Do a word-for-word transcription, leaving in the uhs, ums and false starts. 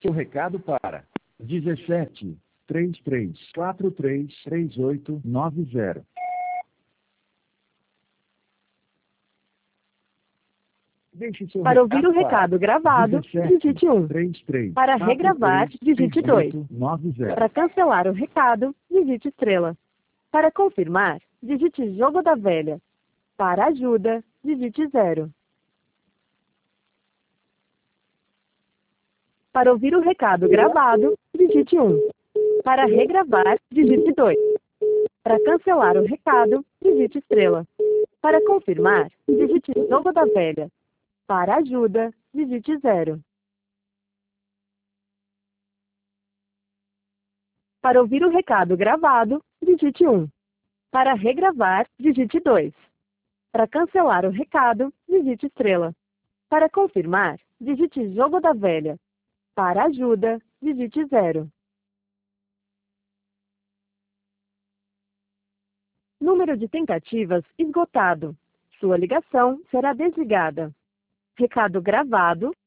Seu recado para dezessete, trinta e três, quarenta e três, trinta e oito, noventa. Deixe seu Para ouvir o para recado gravado, dezessete, digite um. trinta e três, Para quarenta e regravar, três, digite trinta e oito, dois. noventa. Para cancelar o recado, digite estrela. Para confirmar, digite jogo da velha. Para ajuda, digite zero. Para ouvir o recado gravado, digite um. Para regravar, digite dois. Para cancelar o recado, digite estrela. Para confirmar, digite jogo da velha. Para ajuda, digite zero. Para ouvir o recado gravado, digite um. Para regravar, digite dois. Para cancelar o recado, digite estrela. Para confirmar, digite jogo da velha. Para ajuda, digite zero. Número de tentativas esgotado. Sua ligação será desligada. Recado gravado,